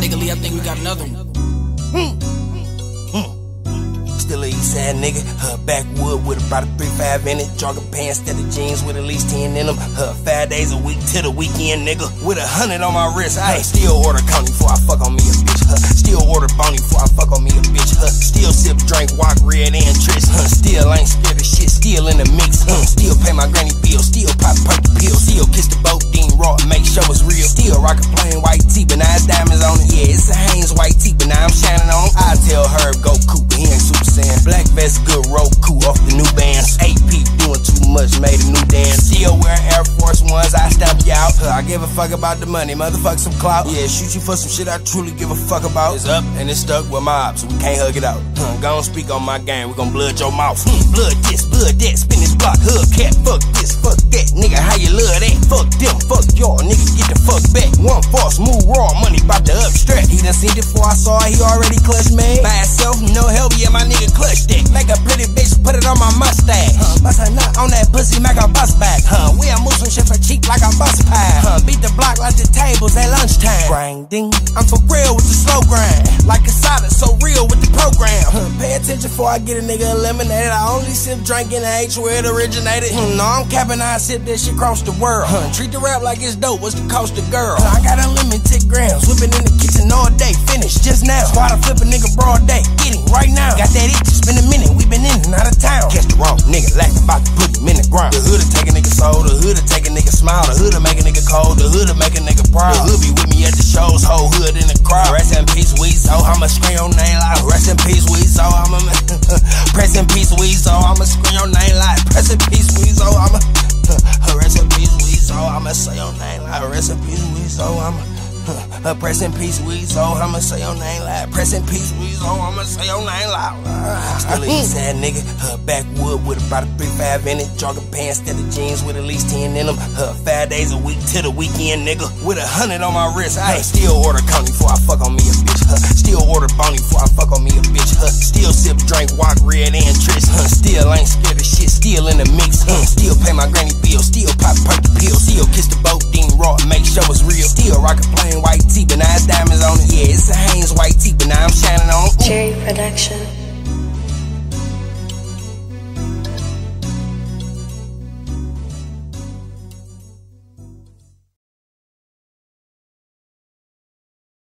nigga Lee, I think we got another one. Still a east side nigga, backwood with about a 3-5 in it. Jogger pants instead of jeans with at least 10 in them. 5 days a week to the weekend, nigga. With 100 on my wrist, I still order Coney before I fuck on me a bitch. Still order Boney before I fuck on me a bitch. Still sip, drink, walk, red and tris. Still ain't scared of shit, still in the mix. Still pay my granny bill, still pop perky pill. Still kiss the boat, Dean raw, make sure it's real. Still rockin' plain white tee, but now it's diamonds on it. Yeah, it's a Hanes white tee, but now I'm shining on it. I tell Herb go Cooper, he ain't super saiyan. Black vest, good Roku off the new bands. AP doing too much, made a new dance. Still wear Air Force Ones, I stamp you out. I give a fuck about the money, motherfuck some clout. Yeah, shoot you for some shit I truly give a fuck about. It's up and it's stuck with my ops, so we can't hug it out. Gon' speak on my game, we gon' blood your mouth. Blood this, blood that, spin this block, hood cat, fuck this, fuck that. Nigga, how you love that? Fuck them, fuck y'all, nigga, get the fuck back. One force, move raw, money bout to abstract. He done seen it before I saw it, he already clutched me. By himself, no help, yeah, my nigga clutch that. Make a pretty bitch, put it on my mustache. Bust a nut on that pussy, make a bust back. We'll move some shit for cheap like a bus pie. Beat the block like the tables at lunchtime. Grinding, I'm for real with the slow grind. Like Casada, so real with the program. Pay attention before I get a nigga eliminated. I only sip drink in the H where it originated. No, I'm capping, I sip that shit across the world. Treat the rap like it's dope, what's the cost of girl? I got unlimited grams, whipping in the kitchen all day. Finish just now, squad flip a nigga broad day. Get him right now, got that itch, it's been a minute, we been in and out of town. Catch the wrong nigga, lack about to put him in the ground. The hood'll take a nigga soul, the hood'll take a nigga smile. The hood'll make a nigga cold, the hood'll make a nigga proud. The hood be with me at the shows, whole hood in the crowd. Rest in peace, Weezo, I'ma scream your name like rest in peace, Weezo, I'ma press in peace, Weezo, I'ma scream your name like press in peace, Weezo, I'ma rest in peace, Weezo, I'ma say your name like rest in peace, Weezo, I'ma press in peace, Weezo, I'ma say your name like press in peace, Weezo, I'ma say your name like. Still a east side nigga, backwood with about a 3-5 in it. Jogger pants instead of jeans with at least 10 in them. 5 days a week to the weekend, nigga. With 100 on my wrist, I still order Coney before I fuck on me a bitch. Still order Boney before I fuck on me a bitch. Still sip, drink, walk, red and tris. Still ain't scared of shit, still in the mix. Still pay my granny bill, still pop perky pill. Still kiss the boat, Dean raw, make sure it's real. Still rockin' plain white tee, but now it's diamonds on it. Yeah, it's a Hanes white tee, but now I'm shining on it. Jerry Production.